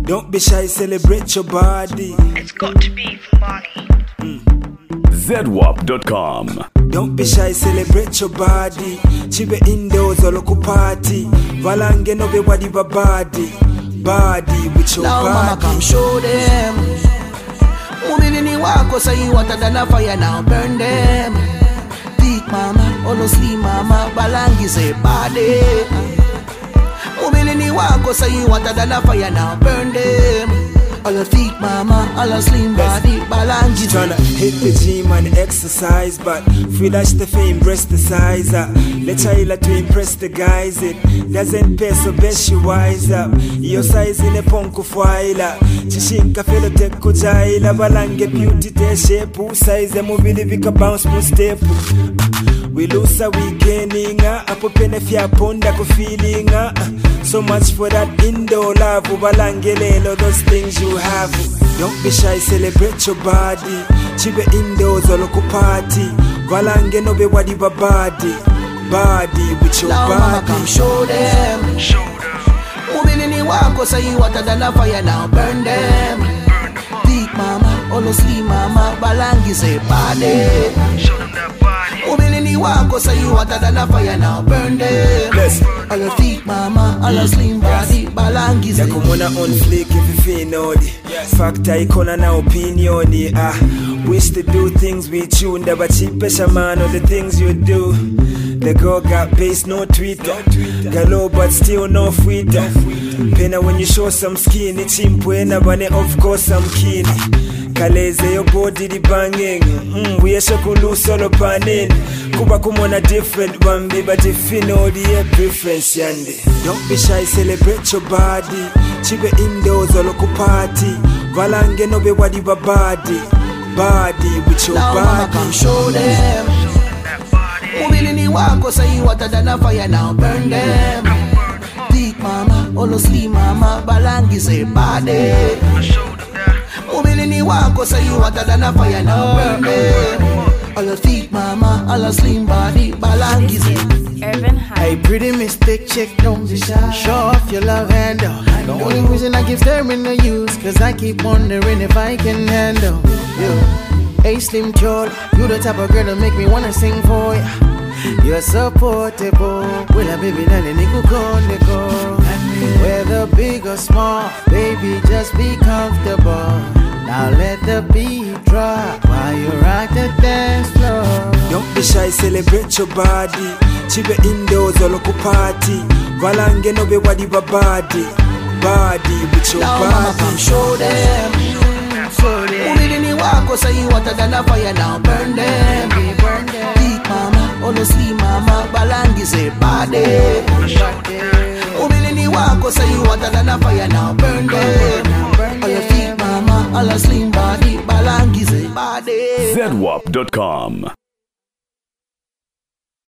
Don't be shy, celebrate your body. It's got to be for money. ZWAP.com. Don't be shy, celebrate your body. Chibe indoors or local party. Valange no be wadi body. Body with your now body. Now mama come show them. Umilini wako say hotter than a fire, now burn them. Thick mama, honestly mama, Balangi say body. Umilini wako say hotter than a fire, now burn them. All your thick mama, all your slim body, Balangi say. Tryna hit the gym and exercise, but free dash the fame, breast the size up. Let's try to impress the guys. It doesn't pay, so best you wise up. Your size in a ponko foila. Chishinka felo teko jaila. Balange beauty te shape. Size the movie vika bounce po step. We lose a weekending. Apo pene fia ponda ko feeling. So much for that indoor love. Balange lelo, those things you have. Don't be shy, celebrate your body. Chibe indoors or local party. Balange no be wadi body. Body with your now body. Mama come show them. Umilini wako say hotter than a fire, now burn them. Thick mama, honestly mama, Balangi say body. Show them that body. Umilini wako say hotter than a fire, now burn them. Bless. All your thick mama, all your slim body, Balangi say. Yakumona on flick if you feel naughty. Fact icon and opinion. Wish to do things with you, never cheap pressure man on the things you do. The girl got base, no Twitter. Gallo, but still no fweeter. Pena when you show some skin, it's impwena, but of course I'm keen. Kaleze your body the banging. We are shakulu solo panin. Kuba kumona different one, but if you know the preference, yande. Don't be shy, celebrate your body. Chibe indoors or local party. Valange no be wadi body. Body with your now body. Mama come show them. Umilini wako say hotter than a fire, now burn them. Thick mama, honestly mama, Balangi say body. Umilini wako say hotter than a fire, now burn them. All your thick mama, all your slim body, Balangi say. Urban High. Hey, pretty mystic chick, don't be shy. Show off your love handle. The only reason I keep staring at you is cause I keep wondering if I can handle you. Hey, Slim Chol, you the type of girl that make me wanna sing for ya. You're so portable. Will I baby let a nigga go? Whether big or small, baby, just be comfortable. Now let the beat drop while you rock the dance floor. Don't be shy, celebrate your body. Chibe indoors or local party. Valange no be wadi body. Body with your now mama body. come show them. Umilini wako say hotter than a fire, now burn them. Thick mama, honestly mama, Balangi say body. Umilini wako say hotter than a fire, now burn them. All your thick mama, all your slim body, Balangi say body. ZWAP.com.